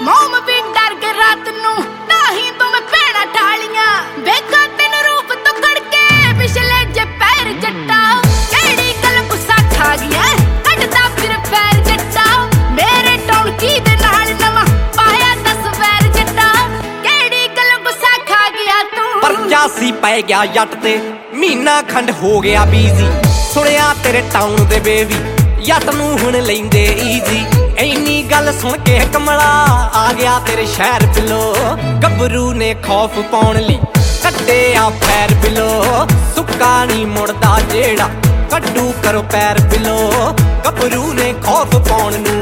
ਮੋਮ ਵੀ ਡਰ ਕੇ ਰਾਤ ਨੂੰ ਨਹੀਂ ਦੋਵੇਂ ਭੈਣਾਂ ਠਾਲੀਆਂ ਵੇਖਾਂ ਤੈਨੂੰ ਰੂਪ ਤੋਂ ਕੜਕੇ ਪਿਛਲੇ ਜੇ ਪੈਰ ਜੱਟਾ ਕਿਹੜੀ ਗੱਲ ਗੁੱਸਾ ਖਾ ਗਿਆ ਕੱਢਦਾ ਫਿਰ ਪੈਰ ਜੱਟਾ ਮੇਰੇ ਟੌਣਕੀ ਦੇ ਨਾਲ ਨਵਾਂ ਪਾਇਆ 10 ਵੈਰ ਜੱਟਾ ਕਿਹੜੀ ਗੱਲ ਗੁੱਸਾ ਖਾ ਗਿਆ ਤੂੰ ਪਰਚਾਸੀ ਪੈ ਗਿਆ ਜੱਟ ਤੇ ਮਹੀਨਾ ਖੰਡ ਹੋ ਗਿਆ ਬੀਜ਼ੀ ਸੁਣਿਆ ਤੇਰੇ ਟਾਊਨ ਦੇ ਬੇਬੀ ਜੱਟ ਨੂੰ ਹੁਣ ਲੈਂਦੇ ਈਜ਼ੀ ਇੰਨੀ ਗੱਲ ਸੁਣ ਕੇ ਕਮਲਾ ਆ ਗਿਆ ਤੇਰੇ ਸ਼ਹਿਰ ਬਿਲੋ ਗੱਭਰੂ ਨੇ ਖੌਫ ਪਾਉਣ ਲਈ ਕੱਢਿਆ ਪੈਰ ਬਿਲੋ ਸੁੱਕਾ ਨਹੀਂ ਮੁੜਦਾ ਜਿਹੜਾ ਕੱਢੂ ਕਰੋ ਪੈਰ ਬਿਲੋ ਗੱਭਰੂ ਨੇ ਖੌਫ ਪਾਉਣ ਨੂੰ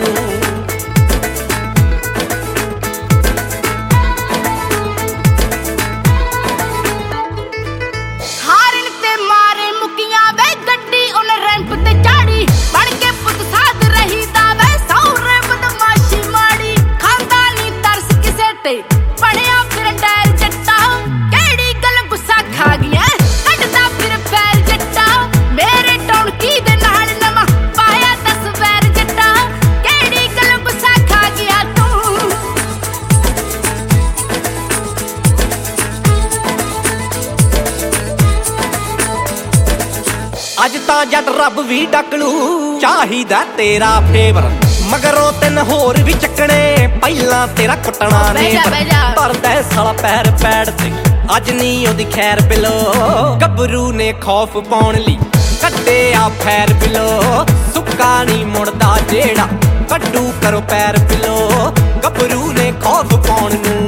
ਅੱਜ ਤਾਂ ਜੱਟ ਰੱਬ ਵੀ ਡੱਕ ਲੂ ਚਾਹੀਦਾ ਤੇਰਾ ਫੇਵਰ ਮਗਰੋਂ 3 ਹੋਰ ਵੀ ਚੱਕਣੇ ਪਹਿਲਾਂ ਤੇਰਾ ਕੁੱਟਣਾ ਨੇ ਭਰਦਾ ਸਾਲਾ ਪੈਰ ਪੈੜ ਤੇ ਅੱਜ ਨਹੀਂ ਉਹਦੀ ਖੈਰ ਬਿਲੋ ਗੱਭਰੂ ਨੇ ਖੌਫ ਪਾਉਣ ਲਈ ਕੱਢਿਆ ਫੈਰ ਬਿਲੋ ਸੁੱਕਾ ਨਹੀਂ ਮੁੜਦਾ ਜਿਹੜਾ ਕੱਢੂ ਕਰੋ ਪੈਰ ਬਿਲੋ ਗੱਭਰੂ ਨੇ ਖੌਫ ਪਾਉਣ ਨੂੰ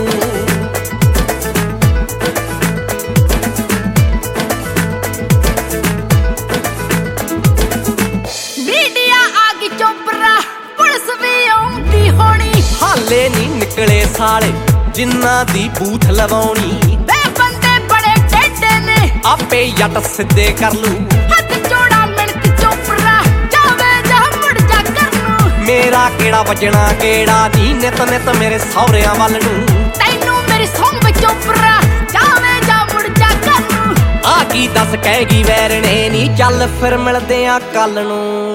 ਹਾਲੇ ਨਹੀਂ ਨਿਕਲੇ ਸਾਲੇ ਜਿਨ੍ਹਾਂ ਦੀ ਬੂਥ ਲਵਾਉਣੀ ਵੇ ਬੰਦੇ ਬੜੇ ਟੇਢੇ ਨੇ ਆਪੇ ਜੱਟ ਸਿੱਧੇ ਕਰ ਲੂ ਹੱਥ ਜੋੜਾ ਮਿੰਟ ਚੋਪਰਾ ਜਾਵੇ ਜਾ ਮੁੜ ਜਾ ਕਰ ਨੂੰ ਮੇਰਾ ਕਿਹੜਾ ਵੱਜਣਾ ਕਿਹੜਾ ਨੀ ਨਿਤ ਨਿਤ ਮੇਰੇ ਸਹੁਰਿਆਂ ਵੱਲ ਨੂੰ ਤੈਨੂੰ ਮੇਰੀ ਸੌਂਗ ਵਿੱਚ ਚੋਪਰਾ ਜਾਵੇ ਜਾ ਮੁੜ ਜਾ ਕਰ ਨੂੰ ਆ ਕੀ ਦੱਸ ਕਹਿਗੀ ਵੈਰਣੇ ਨੀ ਚੱਲ ਫਿਰ ਮਿਲਦੇ ਆ ਕੱਲ ਨੂੰ